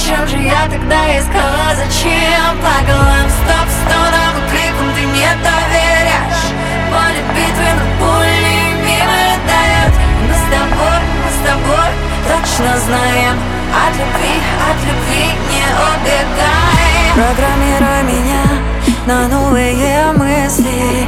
Зачем же я тогда искала, зачем плакала? Стоп, стоном и криком ты не доверяешь. Поле битвы над пулей мимо летает. Мы с тобой точно знаем, от любви не убегай. Программируй меня на новые мысли.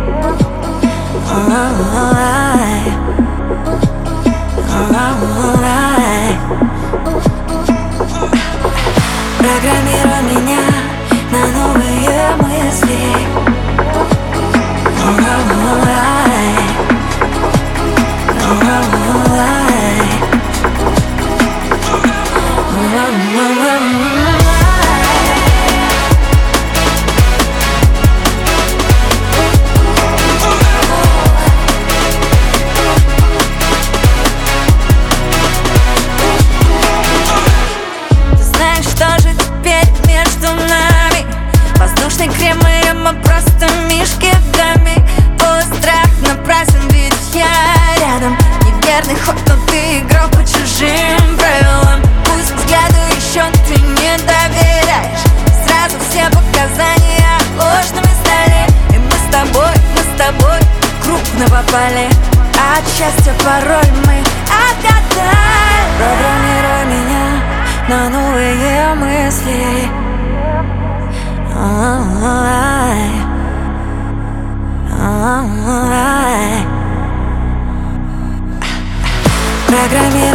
Программируй меня на новые мысли. Воздушный крем и мы просто мишки в гамме. Твой страх напрасен, ведь я рядом. Неверный ход, но ты играл по чужим правилам. Пусть взгляду еще ты не доверяешь. Сразу все показания ложными стали. И мы с тобой крупно попали. От счастья пароль мы отгадали. Программируй меня на новые мысли. Программируй